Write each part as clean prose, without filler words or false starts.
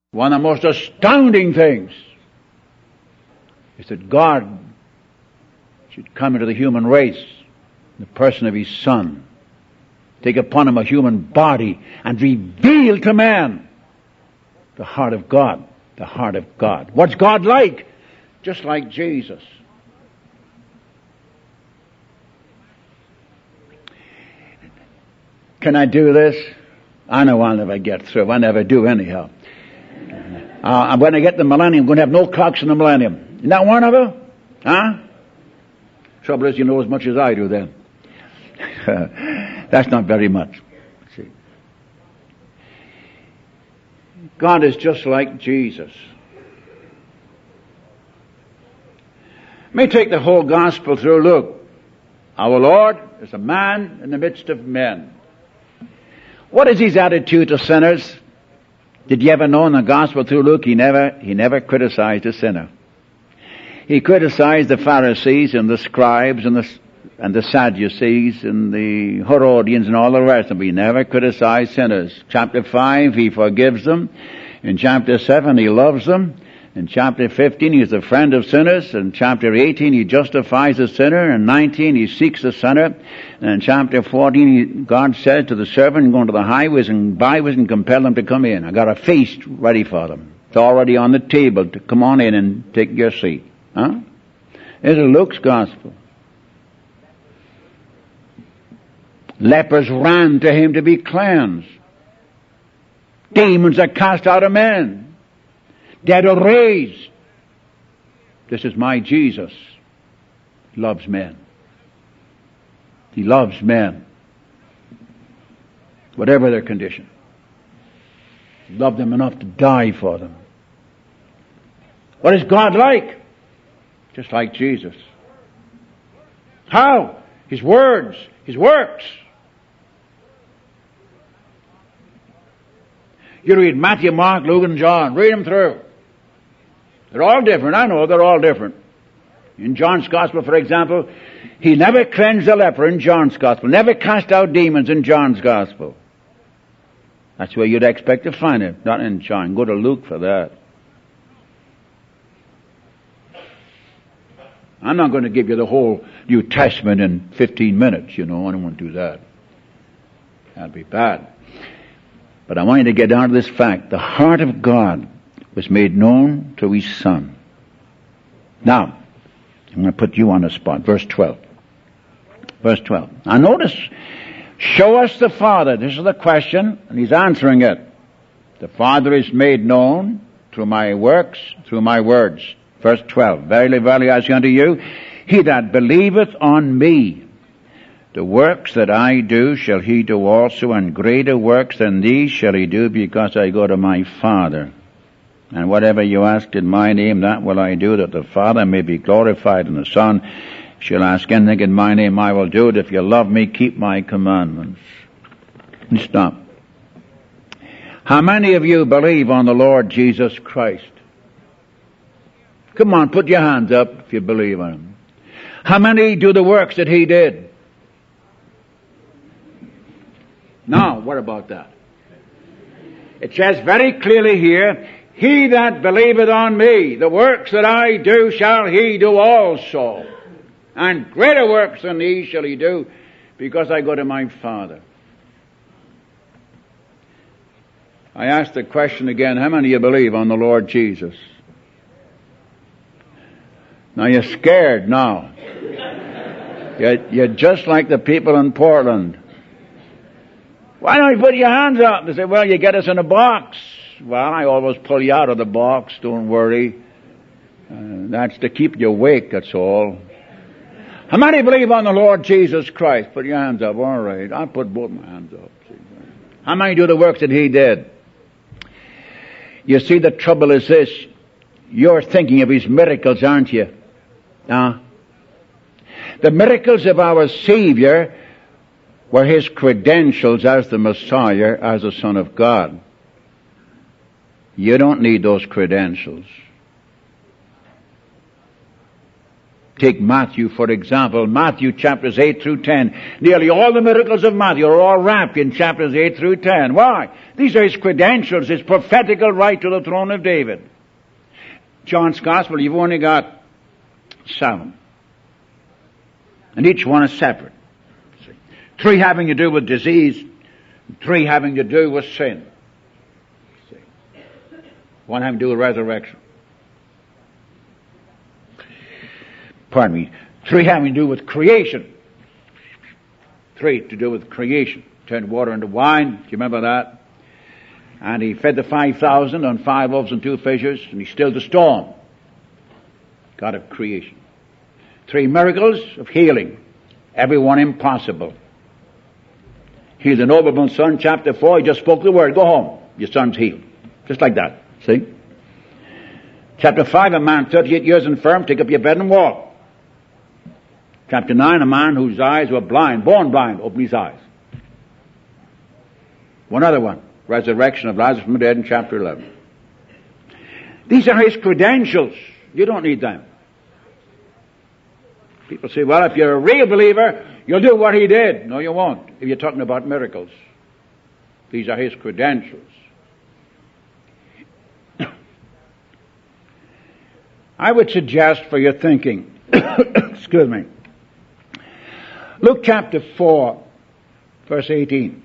One of the most astounding things is that God should come into the human race in the person of His Son, take upon Him a human body, and reveal to man the heart of God. The heart of God. What's God like? Just like Jesus. Can I do this? I know I'll never get through. I never do anyhow. When I get the millennium, I'm going to have no clocks in the millennium. Isn't that one of you? Huh? Trouble is, you know as much as I do then. That's not very much. See. God is just like Jesus. Let me take the whole gospel through. Look, our Lord is a man in the midst of men. What is His attitude to sinners? Did you ever know in the gospel through Luke, he never criticized a sinner. He criticized the Pharisees and the scribes and the Sadducees and the Herodians and all the rest of them. He never criticized sinners. Chapter 5, He forgives them. In chapter 7, He loves them. In chapter 15, He's a friend of sinners. In chapter 18, He justifies the sinner. In 19, He seeks the sinner. And in chapter 14, God says to the servant, go into the highways and byways and compel them to come in. I got a feast ready for them. It's already on the table to come on in and take your seat. Huh? This is Luke's gospel. Lepers ran to Him to be cleansed. Demons are cast out of men. Dead are raised. This is my Jesus. He loves men. He loves men. Whatever their condition. He loved them enough to die for them. What is God like? Just like Jesus. How? His words, His works. You read Matthew, Mark, Luke, and John. Read them through. They're all different. I know they're all different. In John's Gospel, for example, He never cleansed a leper in John's Gospel. Never cast out demons in John's Gospel. That's where you'd expect to find it. Not in John. Go to Luke for that. I'm not going to give you the whole New Testament in 15 minutes, you know. I don't want to do that. That'd be bad. But I want you to get down to this fact. The heart of God was made known to His Son. Now, I'm going to put you on the spot. Verse 12. Verse 12. Now notice, show us the Father. This is the question, and He's answering it. The Father is made known through my works, through my words. Verse 12. Verily, verily, I say unto you, he that believeth on me, the works that I do shall he do also, and greater works than these shall he do, because I go to my Father. And whatever you ask in my name, that will I do, that the Father may be glorified in the Son. If you'll ask anything in my name, I will do it. If you love me, keep my commandments. And stop. How many of you believe on the Lord Jesus Christ? Come on, put your hands up if you believe on Him. How many do the works that He did? Now, what about that? It says very clearly here, he that believeth on me, the works that I do shall he do also. And greater works than these shall he do, because I go to my Father. I ask the question again, how many of you believe on the Lord Jesus? Now you're scared now. You're just like the people in Portland. Why don't you put your hands up? They say, well, you get us in a box. Well, I always pull you out of the box, don't worry. That's to keep you awake, that's all. How many believe on the Lord Jesus Christ? Put your hands up, all right. I'll put both my hands up. How many do the works that He did? You see, the trouble is this. You're thinking of His miracles, aren't you? The miracles of our Savior were His credentials as the Messiah, as the Son of God. You don't need those credentials. Take Matthew, for example. Matthew chapters 8 through 10. Nearly all the miracles of Matthew are all wrapped in chapters 8 through 10. Why? These are his credentials, his prophetical right to the throne of David. John's Gospel, you've only got 7. And each one is separate. 3 having to do with disease, 3 having to do with sin. 1 having to do with resurrection. Pardon me. 3 having to do with creation. 3 to do with creation. Turned water into wine. Do you remember that? And he fed the 5,000 on 5 loaves and 2 fishes, and he stilled the storm. God of creation. 3 miracles of healing. Every one impossible. Healed the nobleman's son, chapter 4. He just spoke the word. Go home. Your son's healed. Just like that. See? Chapter 5, a man 38 years infirm. Take up your bed and walk. Chapter 9, a man whose eyes were blind, born blind, opened his eyes. One other one, resurrection of Lazarus from the dead in chapter 11. These are his credentials. You don't need them. People say, well, if you're a real believer, you'll do what he did. No, you won't, if you're talking about miracles. These are his credentials. I would suggest for your thinking, excuse me, Luke chapter 4, verse 18.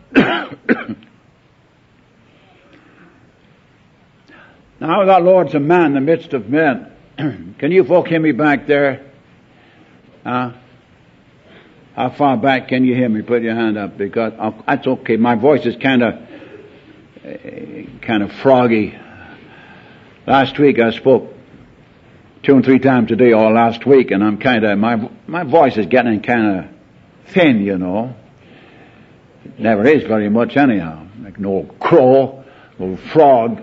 Now the Lord's a man in the midst of men. Can you folk hear me back there? How far back can you hear me? Put your hand up, because that's okay. My voice is kind of froggy. Last week I spoke 2 and 3 times a day all last week, and I'm my voice is getting kind of thin, you know. It never is very much anyhow. Like an old crow, old frog.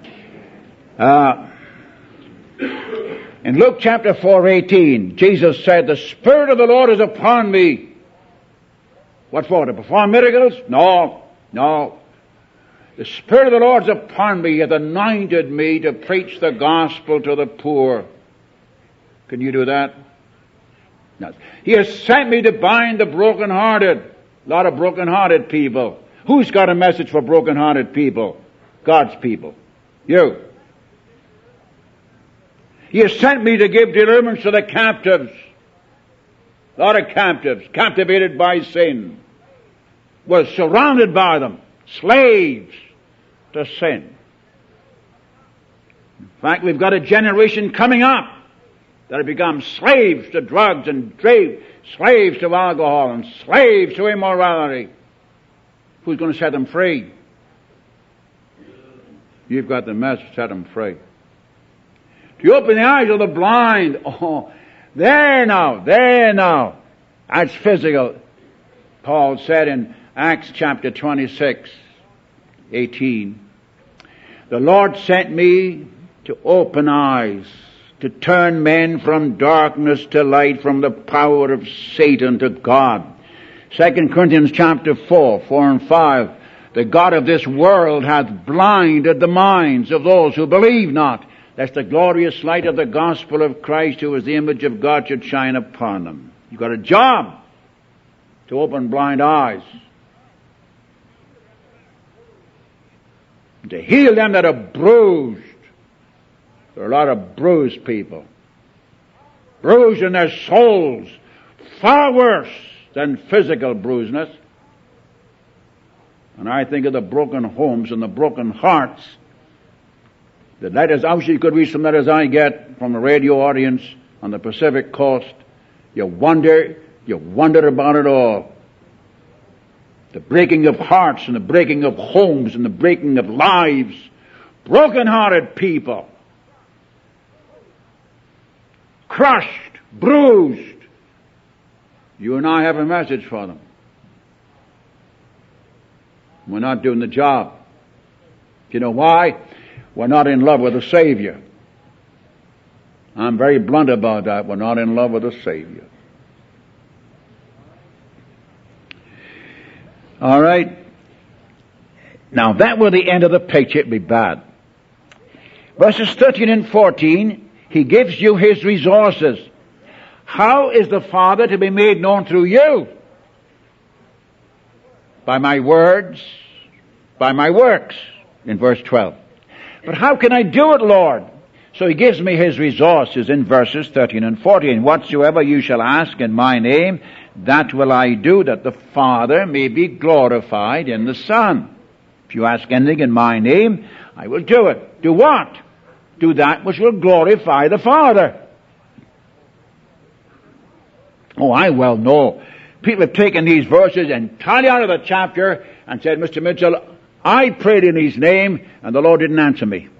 In Luke chapter 4:18, Jesus said, the Spirit of the Lord is upon me. What for? To perform miracles? No. The Spirit of the Lord is upon me. He hath anointed me to preach the gospel to the poor. Can you do that? No. He has sent me to bind the brokenhearted. A lot of brokenhearted people. Who's got a message for brokenhearted people? God's people. You. He has sent me to give deliverance to the captives. A lot of captives, captivated by sin. We're surrounded by them. Slaves to sin. In fact, we've got a generation coming up that have become slaves to drugs and slaves to alcohol and slaves to immorality. Who's going to set them free? You've got the message, set them free. To open the eyes of the blind. Oh, there now. That's physical. Paul said in Acts chapter 26:18, the Lord sent me to open eyes, to turn men from darkness to light, from the power of Satan to God. 2 Corinthians chapter 4 and 5, the God of this world hath blinded the minds of those who believe not, lest the glorious light of the gospel of Christ, who is the image of God, should shine upon them. You've got a job to open blind eyes, to heal them that are bruised. There are a lot of bruised people. Bruised in their souls. Far worse than physical bruisedness. And I think of the broken homes and the broken hearts. The letters, I wish you could read some letters I get from a radio audience on the Pacific Coast. You wonder about it all. The breaking of hearts and the breaking of homes and the breaking of lives. Broken-hearted people. Crushed, bruised. You and I have a message for them. We're not doing the job. Do you know why? We're not in love with the Savior. I'm very blunt about that. We're not in love with the Savior. All right. Now, if that were the end of the picture, it'd be bad. Verses 13 and 14, he gives you his resources. How is the Father to be made known through you? By my words, by my works, in verse 12. But how can I do it, Lord? So he gives me his resources in verses 13 and 14. Whatsoever you shall ask in my name, that will I do, that the Father may be glorified in the Son. If you ask anything in my name, I will do it. Do what? Do that which will glorify the Father. Oh, I well know. People have taken these verses entirely out of the chapter and said, Mr. Mitchell, I prayed in his name and the Lord didn't answer me.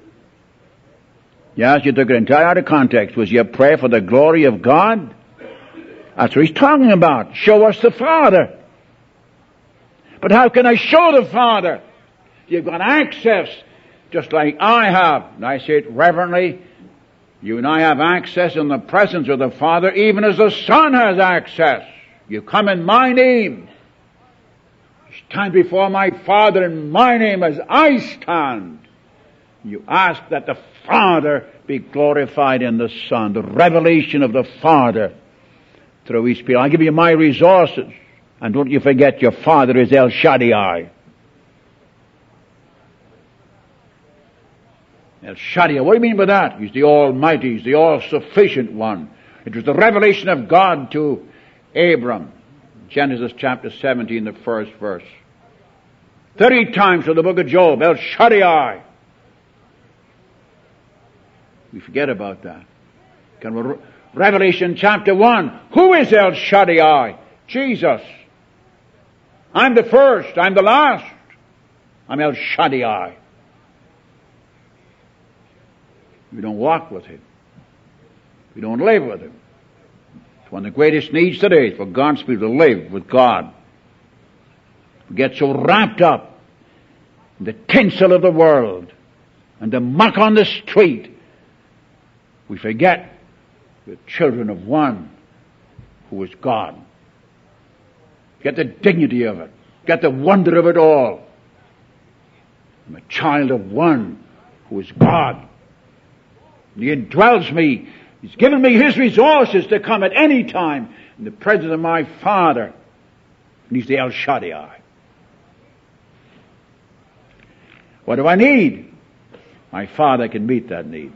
Yes, you took it entirely out of context. Was your prayer for the glory of God? That's what he's talking about. Show us the Father. But how can I show the Father? You've got access, just like I have. And I say it reverently. You and I have access in the presence of the Father, even as the Son has access. You come in my name. Stand before my Father in my name as I stand. You ask that the Father be glorified in the Son, the revelation of the Father through His Spirit. I'll give you my resources. And don't you forget your Father is El Shaddai. El Shaddai. What do you mean by that? He's the Almighty. He's the all-sufficient one. It was the revelation of God to Abram. Genesis chapter 17, the first verse. 30 times in the book of Job, El Shaddai. We forget about that. Revelation chapter 1. Who is El Shaddai? Jesus. I'm the first. I'm the last. I'm El Shaddai. We don't walk with Him. We don't live with Him. It's one of the greatest needs today for God's people to live with God. We get so wrapped up in the tinsel of the world and the muck on the street, we forget we're children of one who is God. Get the dignity of it. Get the wonder of it all. I'm a child of one who is God. And He indwells me. He's given me His resources to come at any time in the presence of my Father. And He's the El Shaddai. What do I need? My Father can meet that need.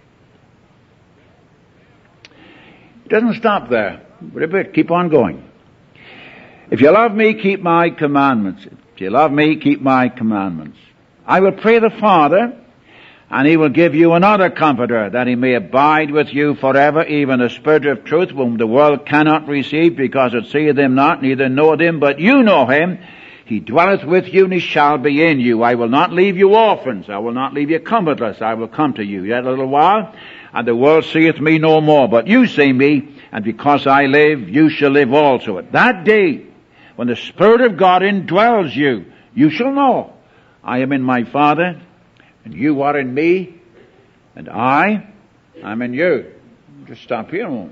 It doesn't stop there, but a bit. Keep on going. If you love me, keep my commandments. If you love me, keep my commandments. I will pray the Father, and He will give you another Comforter, that He may abide with you forever, even the Spirit of truth, whom the world cannot receive, because it seeth Him not, neither knoweth Him, but you know Him. He dwelleth with you, and He shall be in you. I will not leave you orphans. I will not leave you comfortless. I will come to you. Yet a little while, and the world seeth me no more. But you see me, and because I live, you shall live also. At that day, when the Spirit of God indwells you, you shall know I am in my Father, and you are in me, and I am in you. Just stop here a moment.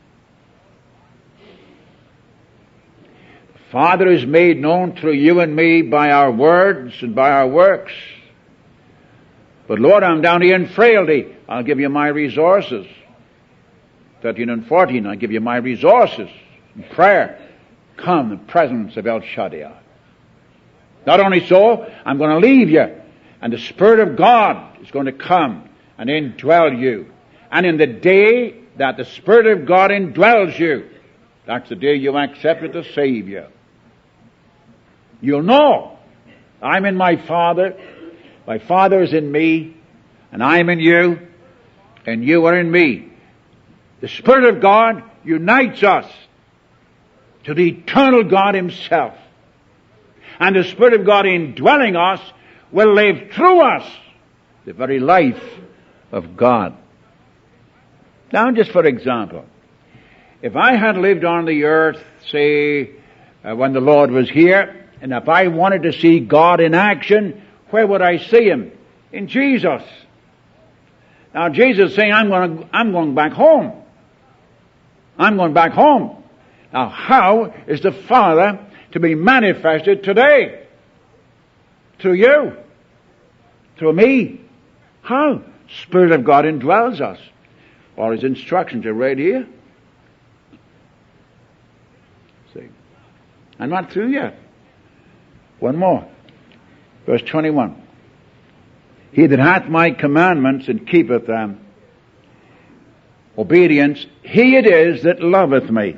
The Father is made known through you and me by our words and by our works. But Lord, I'm down here in frailty. I'll give you my resources. 13 and 14, I'll give you my resources. In prayer, come in the presence of El Shaddai. Not only so, I'm going to leave you, and the Spirit of God is going to come and indwell you. And in the day that the Spirit of God indwells you, that's the day you accepted the Savior. You'll know I'm in my Father, my Father is in me, and I'm in you, and you are in me. The Spirit of God unites us to the eternal God Himself. And the Spirit of God indwelling us will live through us the very life of God. Now, just for example, if I had lived on the earth, say, when the Lord was here, and if I wanted to see God in action, where would I see Him? In Jesus. Now, Jesus is saying, I'm going back home. I'm going back home. Now, how is the Father to be manifested today? Through you. Through me. How? Spirit of God indwells us. All His instructions are right here. I'm not through yet. One more. Verse 21. He that hath my commandments and keepeth them, obedience, he it is that loveth me.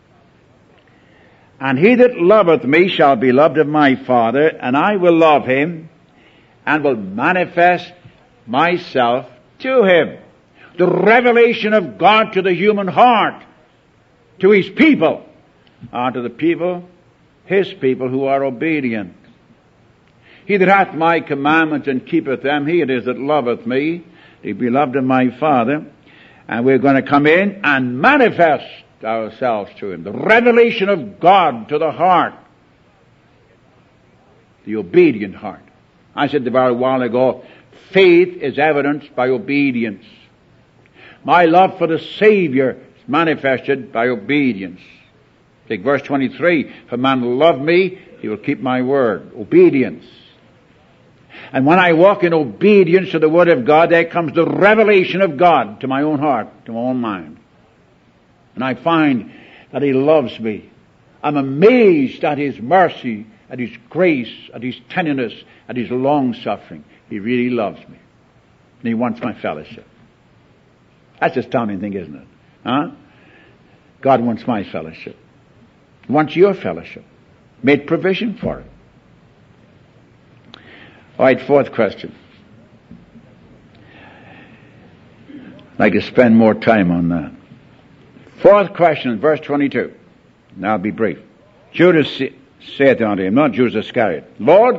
And he that loveth me shall be loved of my Father, and I will love him, and will manifest myself to him. The revelation of God to the human heart, to his people, are to the people, his people who are obedient. He that hath my commandments and keepeth them, he it is that loveth me, the beloved of my Father. And we're going to come in and manifest ourselves to him. The revelation of God to the heart. The obedient heart. I said about a while ago, faith is evidenced by obedience. My love for the Savior is manifested by obedience. Take verse 23. If a man will love me, he will keep my word. Obedience. And when I walk in obedience to the Word of God, there comes the revelation of God to my own heart, to my own mind. And I find that He loves me. I'm amazed at His mercy, at His grace, at His tenderness, at His long-suffering. He really loves me. And He wants my fellowship. That's an astounding thing, isn't it? Huh? God wants my fellowship. He wants your fellowship. Made provision for it. All right, fourth question. I'd like to spend more time on that. Fourth question, verse 22. Now I'll be brief. Judas saith unto him, not Judas Iscariot, Lord,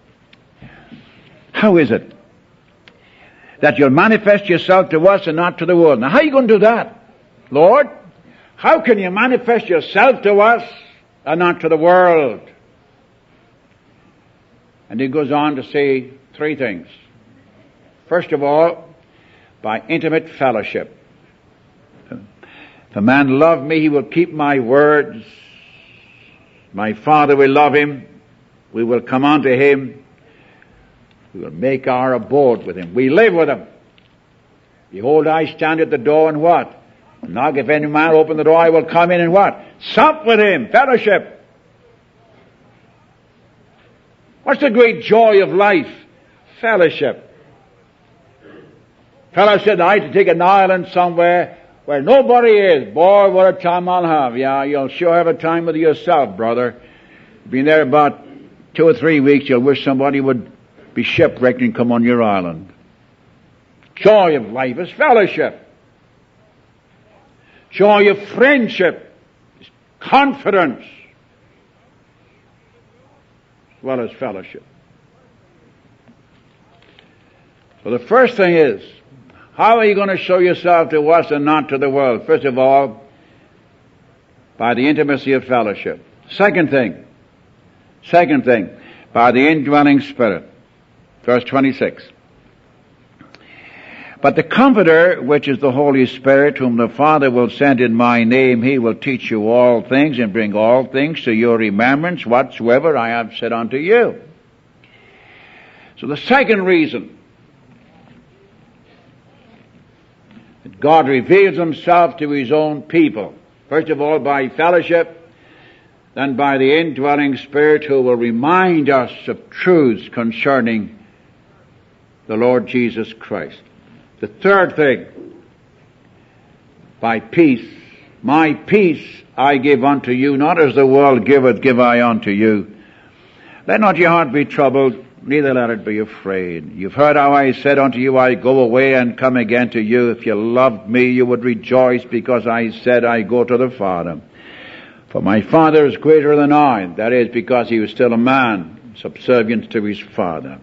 how is it that you'll manifest yourself to us and not to the world? Now how are you going to do that? Lord, how can you manifest yourself to us and not to the world? And he goes on to say three things. First of all, by intimate fellowship. If a man love me, he will keep my words. My Father will love him. We will come unto him. We will make our abode with him. We live with him. Behold, I stand at the door and what? Knock. If any man open the door, I will come in and what? Sup with him. Fellowship. What's the great joy of life? Fellowship. Fellow said, I had to take an island somewhere where nobody is. Boy, what a time I'll have. Yeah, you'll sure have a time with yourself, brother. Been there about 2 or 3 weeks, you'll wish somebody would be shipwrecked and come on your island. Joy of life is fellowship. Joy of friendship is confidence, as well as fellowship. So the first thing is, how are you going to show yourself to us and not to the world? First of all, by the intimacy of fellowship. Second thing, by the indwelling Spirit. Verse 26. But the Comforter, which is the Holy Spirit, whom the Father will send in my name, he will teach you all things and bring all things to your remembrance whatsoever I have said unto you. So the second reason that God reveals himself to his own people, first of all by fellowship, then by the indwelling Spirit who will remind us of truths concerning the Lord Jesus Christ. The third thing, by peace. My peace I give unto you, not as the world giveth, give I unto you. Let not your heart be troubled, neither let it be afraid. You've heard how I said unto you, I go away and come again to you. If you loved me, you would rejoice, because I said, I go to the Father. For my Father is greater than I. That is, because he was still a man, subservient to his Father.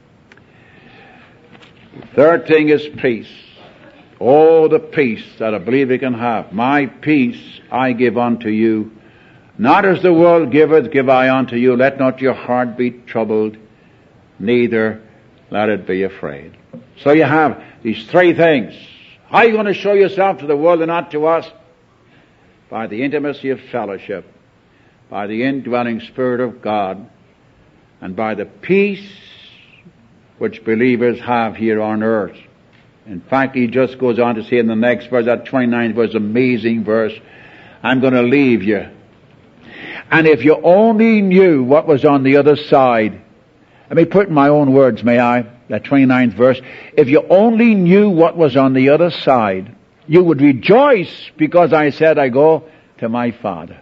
Third thing is peace. Oh, the peace that a believer can have. My peace I give unto you. Not as the world giveth, give I unto you. Let not your heart be troubled, neither let it be afraid. So you have these three things. How are you going to show yourself to the world and not to us? By the intimacy of fellowship, by the indwelling Spirit of God, and by the peace which believers have here on earth. In fact, he just goes on to say in the next verse, that 29th verse, amazing verse, I'm going to leave you. And if you only knew what was on the other side, let me put it in my own words, may I? That 29th verse. If you only knew what was on the other side, you would rejoice because I said I go to my Father.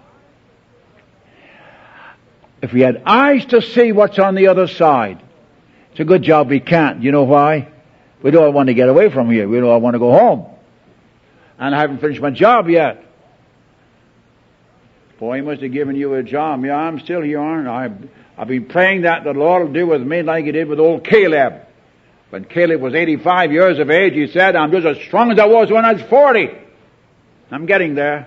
If we had eyes to see what's on the other side, it's a good job we can't. You know why? We don't want to get away from here. We don't want to go home. And I haven't finished my job yet. Boy, he must have given you a job. Yeah, I'm still here, aren't I? I've been praying that the Lord will do with me like he did with old Caleb. When Caleb was 85 years of age, he said, I'm just as strong as I was when I was 40. I'm getting there.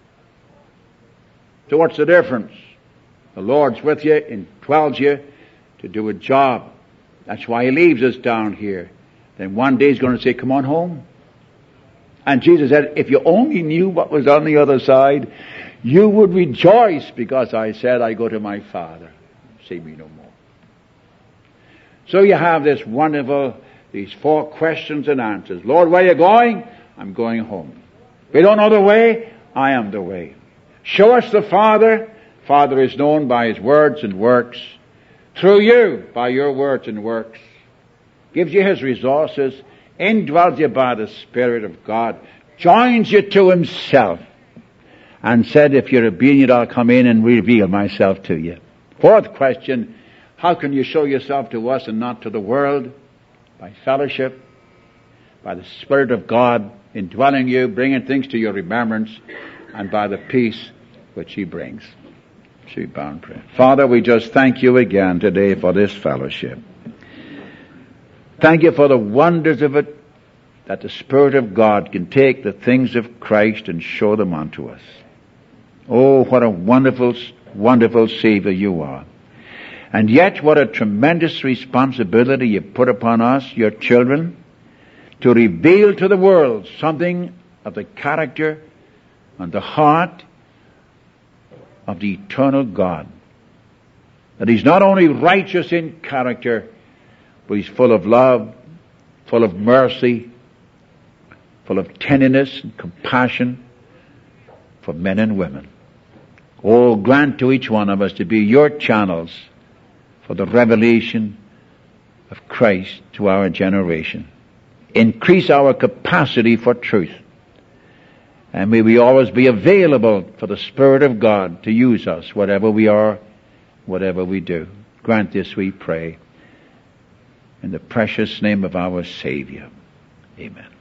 So what's the difference? The Lord's with you, indwells you to do a job. That's why he leaves us down here. Then one day he's going to say, come on home. And Jesus said, if you only knew what was on the other side, you would rejoice because I said I go to my Father. See me no more. So you have this wonderful, these 4 questions and answers. Lord, where are you going? I'm going home. We don't know the way. I am the way. Show us the Father. Father is known by his words and works. Through you, by your words and works. Gives you his resources. Indwells you by the Spirit of God. Joins you to himself. And said, if you're obedient, I'll come in and reveal myself to you. 4th question, how can you show yourself to us and not to the world? By fellowship, by the Spirit of God indwelling you, bringing things to your remembrance, and by the peace which he brings. Should we bow in prayer? Father, we just thank you again today for this fellowship. Thank you for the wonders of it, that the Spirit of God can take the things of Christ and show them unto us. Oh, what a wonderful, wonderful Savior you are. And yet what a tremendous responsibility you put upon us, your children, to reveal to the world something of the character and the heart of the eternal God. That he's not only righteous in character, but he's full of love, full of mercy, full of tenderness and compassion for men and women. Oh, grant to each one of us to be your channels for the revelation of Christ to our generation. Increase our capacity for truth. And may we always be available for the Spirit of God to use us, whatever we are, whatever we do. Grant this, we pray, in the precious name of our Savior. Amen.